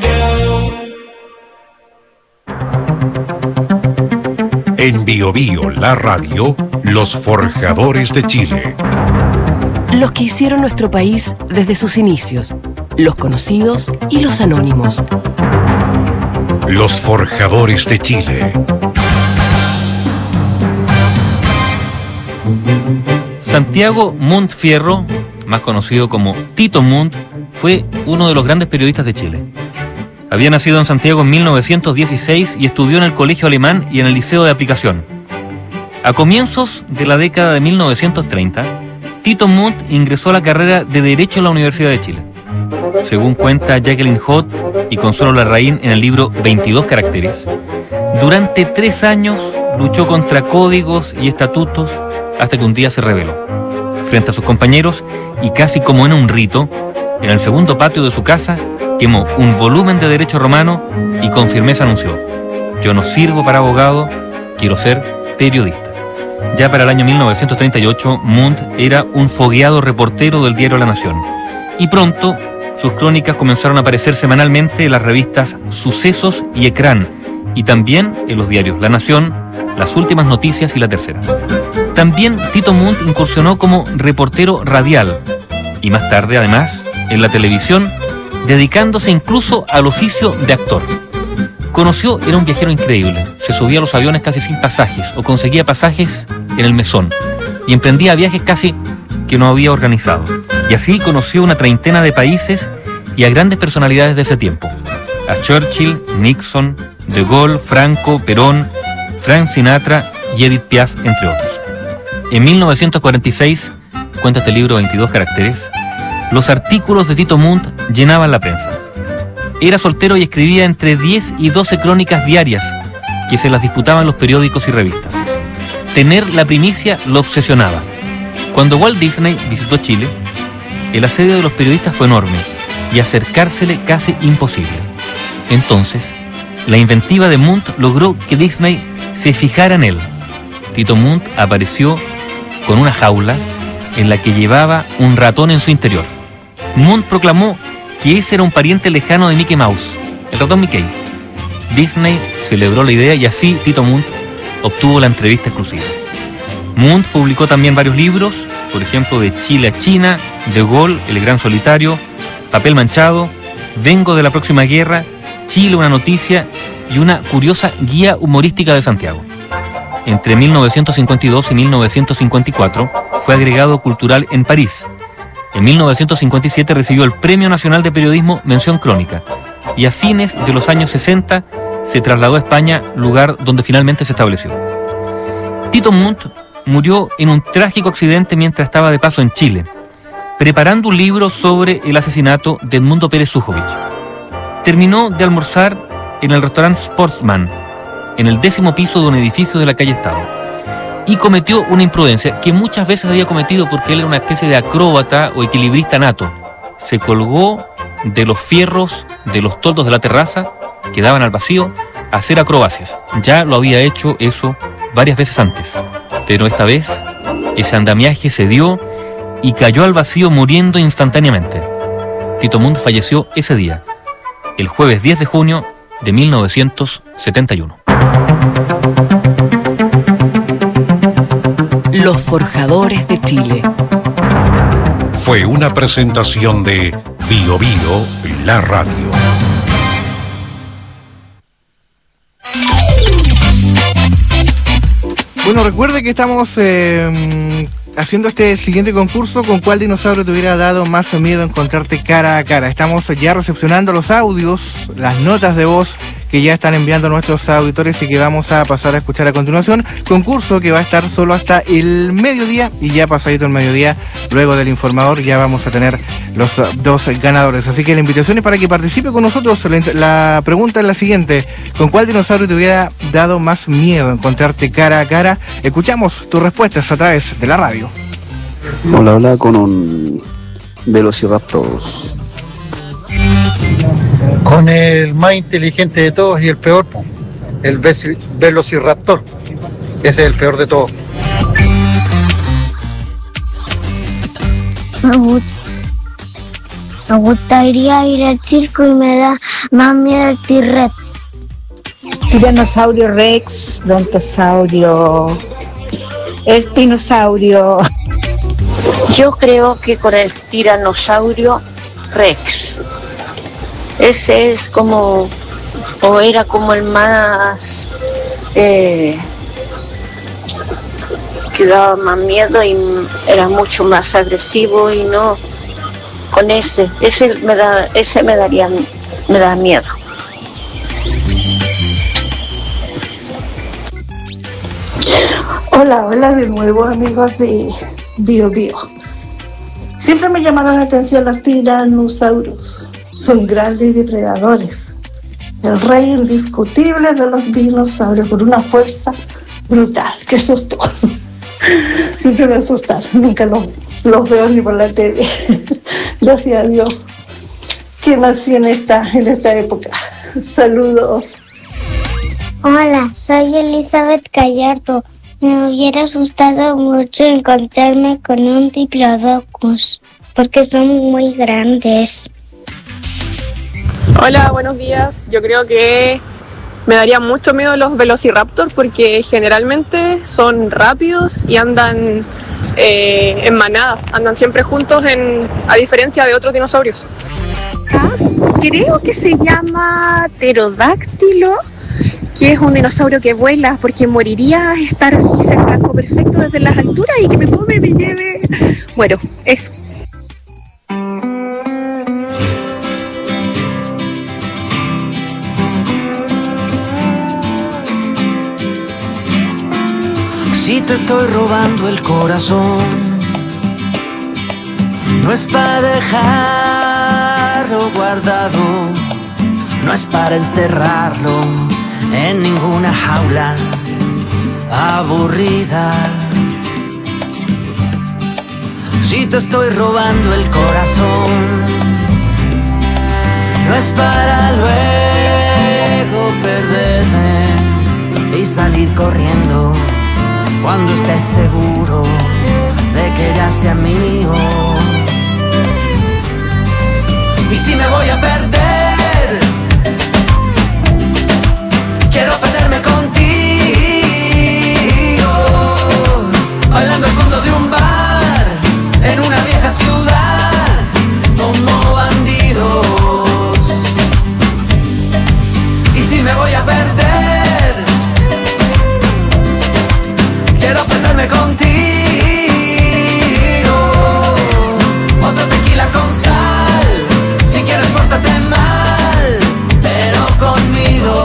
down. En Bio Bio, la radio, los forjadores de Chile. Los que hicieron nuestro país desde sus inicios, los conocidos y los anónimos. Los forjadores de Chile. Santiago Munt Fierro, más conocido como Tito Munt, fue uno de los grandes periodistas de Chile. Había nacido en Santiago en mil novecientos dieciséis y estudió en el Colegio Alemán y en el Liceo de Aplicación. A comienzos de la década de mil novecientos treinta, Tito Munt ingresó a la carrera de Derecho en la Universidad de Chile. Según cuenta Jacqueline Hoth y Consuelo Larraín en el libro veintidós caracteres, durante tres años luchó contra códigos y estatutos hasta que un día se rebeló. Frente a sus compañeros, y casi como en un rito, en el segundo patio de su casa, quemó un volumen de derecho romano y con firmeza anunció: yo no sirvo para abogado, quiero ser periodista. Ya para el año mil novecientos treinta y ocho, Munt era un fogueado reportero del diario La Nación, y pronto sus crónicas comenzaron a aparecer semanalmente en las revistas Sucesos y Ecrán, y también en los diarios La Nación, Las Últimas Noticias y La Tercera. También Tito Munt incursionó como reportero radial, y más tarde, además, en la televisión, dedicándose incluso al oficio de actor. Conoció, era un viajero increíble, se subía a los aviones casi sin pasajes, o conseguía pasajes en el mesón, y emprendía viajes casi que no había organizado. Y así conoció una treintena de países y a grandes personalidades de ese tiempo: a Churchill, Nixon, De Gaulle, Franco, Perón, Frank Sinatra y Edith Piaf, entre otros. En mil novecientos cuarenta y seis, cuenta este libro veintidós caracteres, los artículos de Tito Munt llenaban la prensa. Era soltero y escribía entre diez y doce crónicas diarias que se las disputaban los periódicos y revistas. Tener la primicia lo obsesionaba. Cuando Walt Disney visitó Chile, el asedio de los periodistas fue enorme y acercársele casi imposible. Entonces, la inventiva de Munt logró que Disney se fijara en él. Tito Munt apareció con una jaula en la que llevaba un ratón en su interior. Munt proclamó que ese era un pariente lejano de Mickey Mouse, el ratón Mickey. Disney celebró la idea y así Tito Munt obtuvo la entrevista exclusiva. Munt publicó también varios libros, por ejemplo, de Chile a China, De Gaulle, El Gran Solitario, Papel Manchado, Vengo de la Próxima Guerra, Chile, una noticia y una curiosa guía humorística de Santiago. Entre mil novecientos cincuenta y dos y mil novecientos cincuenta y cuatro fue agregado cultural en París. En mil novecientos cincuenta y siete recibió el Premio Nacional de Periodismo Mención Crónica y a fines de los años sesenta se trasladó a España, lugar donde finalmente se estableció. Tito Munt murió en un trágico accidente mientras estaba de paso en Chile, preparando un libro sobre el asesinato de Edmundo Pérez Sujovich. Terminó de almorzar en el restaurante Sportsman, en el décimo piso de un edificio de la calle Estado, y cometió una imprudencia que muchas veces había cometido porque él era una especie de acróbata o equilibrista nato. Se colgó de los fierros de los toldos de la terraza que daban al vacío a hacer acrobacias. Ya lo había hecho eso varias veces antes, pero esta vez ese andamiaje se dio y cayó al vacío muriendo instantáneamente. Tito Munt falleció ese día, el jueves diez de junio de mil novecientos setenta y uno. Los forjadores de Chile. Fue una presentación de Bio Bio, la radio. Bueno, recuerde que estamos eh, haciendo este siguiente concurso. ¿Con cuál dinosaurio te hubiera dado más miedo encontrarte cara a cara? Estamos ya recepcionando los audios, las notas de voz que ya están enviando nuestros auditores y que vamos a pasar a escuchar a continuación. Concurso que va a estar solo hasta el mediodía, y ya pasadito el mediodía, luego del informador, ya vamos a tener los dos ganadores. Así que la invitación es para que participe con nosotros. La, la pregunta es la siguiente: ¿con cuál dinosaurio te hubiera dado más miedo encontrarte cara a cara? Escuchamos tus respuestas a través de la radio. Hola, hola, con un Velociraptor. Con el más inteligente de todos y el peor, po, el Veci- Velociraptor. Ese es el peor de todos. Me, gu- me gustaría ir al circo y me da más miedo el T-Rex. Tiranosaurio Rex, Brontosaurio, Espinosaurio. Yo creo que con el tiranosaurio Rex. Ese es como, o era como el más, eh, que daba más miedo y era mucho más agresivo, y no, con ese, ese me da, ese me daría, me da miedo. Hola, hola de nuevo, amigos de Bio Bio. Siempre me llamaron la atención los tiranosaurios. Son grandes depredadores. El rey indiscutible de los dinosaurios, con una fuerza brutal. ¡Qué susto! Siempre me asustaron, nunca los, los veo ni por la T V. Gracias a Dios que nací en esta, en esta época. Saludos. Hola, soy Elizabeth Gallardo. Me hubiera asustado mucho encontrarme con un diplodocus, porque son muy grandes. Hola, buenos días. Yo creo que me daría mucho miedo los velociraptor porque generalmente son rápidos y andan eh, en manadas, andan siempre juntos, en, a diferencia de otros dinosaurios. Creo que se llama pterodáctilo, que es un dinosaurio que vuela, porque moriría estar así cerca del blanco perfecto desde las alturas y que me tome y me lleve. Bueno, eso. Si te estoy robando el corazón, no es para dejarlo guardado, no es para encerrarlo en ninguna jaula aburrida. Si te estoy robando el corazón, no es para luego perderme y salir corriendo cuando estés seguro de que ya sea mío. Y si me voy a perder, quiero perderme contigo, bailando al fondo de un bar, en una vieja ciudad, como bandidos. Y si me voy a perder, quiero perderme contigo, otro tequila con sal, si quieres pórtate mal, pero conmigo.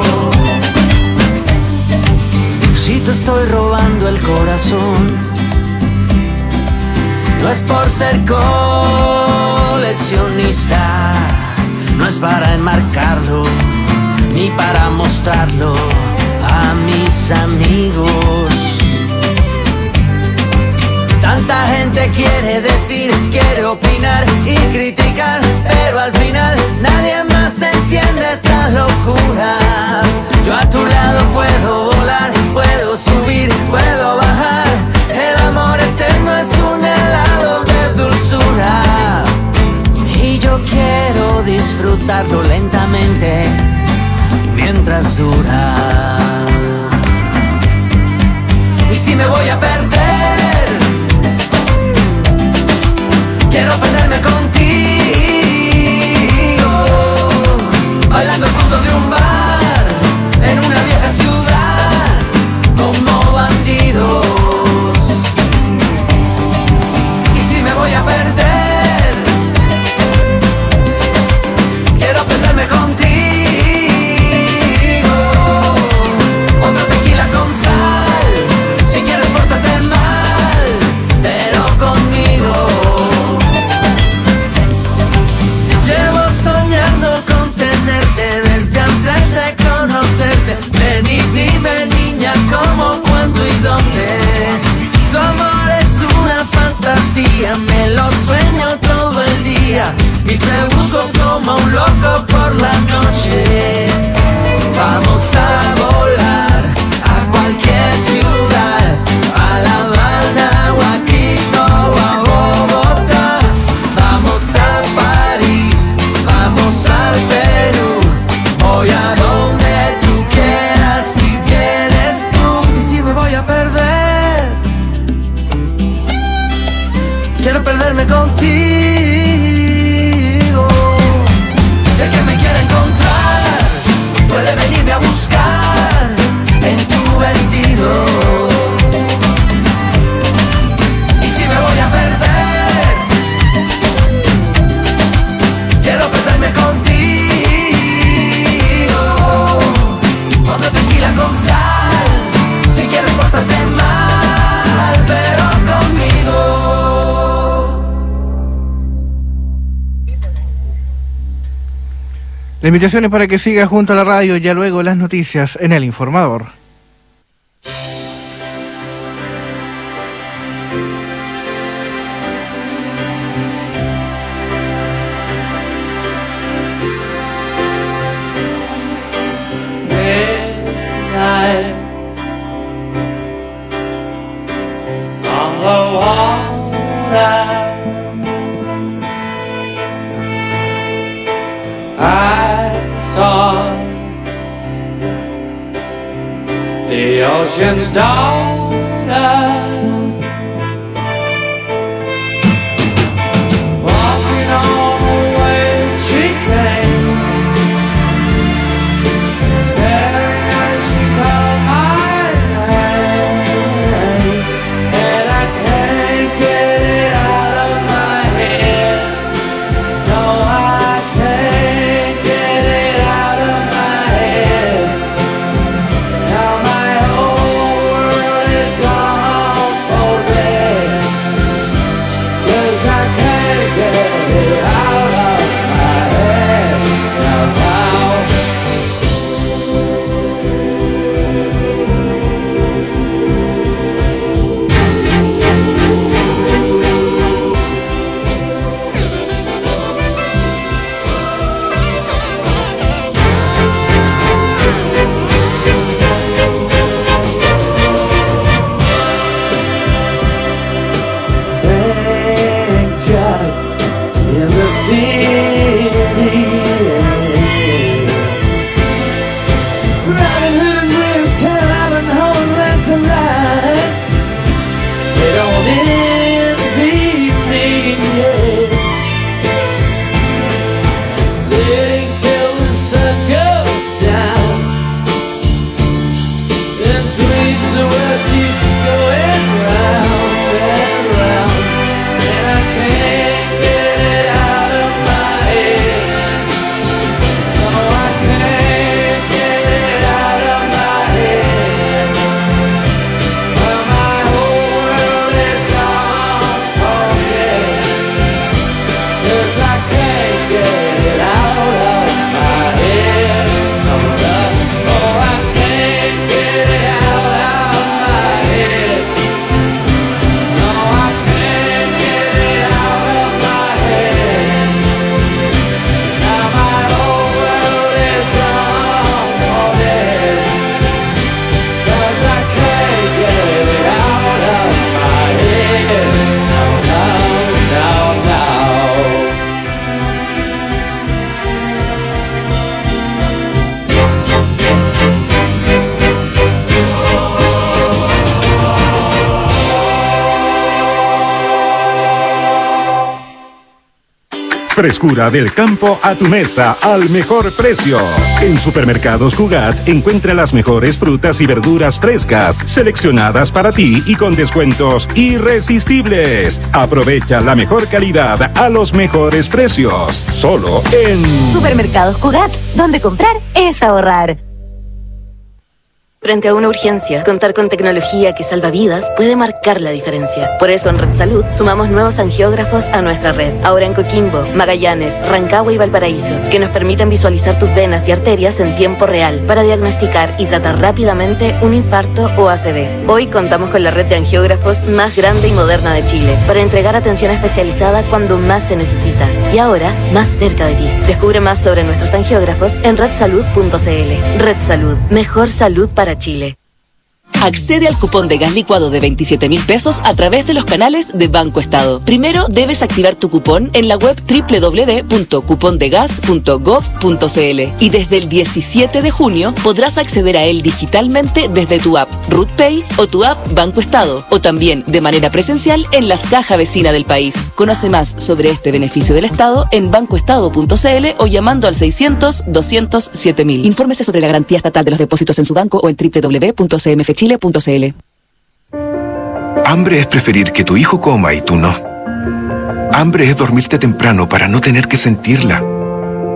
Si te estoy robando el corazón, no es por ser coleccionista, no es para enmarcarlo, ni para mostrarlo a mis amigos. Tanta gente quiere decir, quiere opinar y criticar, pero al final nadie más entiende esta locura. Yo a tu lado puedo volar, puedo subir, puedo bajar. El amor eterno es un helado de dulzura, y yo quiero disfrutarlo lentamente mientras dura. Y si me voy a perder, quiero perderme contigo, bailando al fondo de un bar, en una vieja ciudad, como bandidos. Y si me voy a perder, quiero perderme contigo, y te busco como un loco por la noche. Vamos a volar a cualquier ciudad, a La Habana o a Quito o a Bogotá. Vamos a París, vamos al Perú, voy a donde tú quieras si vienes tú. Y si me voy a perder, quiero perderme contigo. Y el que me quiera encontrar puede venirme a buscar en tu vestido. Y si me voy a perder, quiero perderme contigo. Otra tequila con sal, si quieres portarte mal, pero conmigo. La invitación es para que sigas junto a la radio, ya luego las noticias en El Informador. Midnight on the water, I saw the ocean's daughter walking on the way she came, staring as she called my name, and I can't get it out of my head. No, I can't get it out of my head. Now my whole world is gone for dead, 'cause I can't get it out of my head. Now, now picture in the city, Robin Hood and Will Tell, Ivanhoe and Lancelot, they don't envy me, yeah. Sitting till the sun goes down, and dreams the world keeps going round and round, and I can't get it out of my head. No, I can't get it out of my head. Well, my whole world is gone for dead, 'cause I can't get it out of my head. No, no, oh, I can't get it out of my head. No, I can't get it out of my head. Now my whole world is gone for dead, 'cause I can't get it out of my head. No, no, no, no. Frescura del campo a tu mesa al mejor precio. En Supermercados Cugat encuentra las mejores frutas y verduras frescas, seleccionadas para ti y con descuentos irresistibles. Aprovecha la mejor calidad a los mejores precios. Solo en Supermercados Cugat, donde comprar es ahorrar. Frente a una urgencia, contar con tecnología que salva vidas puede marcar la diferencia. Por eso en Red Salud sumamos nuevos angiógrafos a nuestra red. Ahora en Coquimbo, Magallanes, Rancagua y Valparaíso, que nos permiten visualizar tus venas y arterias en tiempo real para diagnosticar y tratar rápidamente un infarto o A C V. Hoy contamos con la red de angiógrafos más grande y moderna de Chile para entregar atención especializada cuando más se necesita. Y ahora, más cerca de ti. Descubre más sobre nuestros angiógrafos en red salud punto c l. Red Salud, mejor salud para Chile. Accede al cupón de gas licuado de veintisiete mil pesos a través de los canales de Banco Estado. Primero debes activar tu cupón en la web doble u doble u doble u punto cupondegas punto gov punto c l y desde el diecisiete de junio podrás acceder a él digitalmente desde tu app RutPay o tu app Banco Estado o también de manera presencial en las cajas vecinas del país. Conoce más sobre este beneficio del Estado en bancoestado punto c l o llamando al seiscientos, doscientos, siete mil. Infórmese sobre la garantía estatal de los depósitos en su banco o en doble u doble u doble u punto c m f chile punto c l. Hambre es preferir que tu hijo coma y tú no. Hambre es dormirte temprano para no tener que sentirla.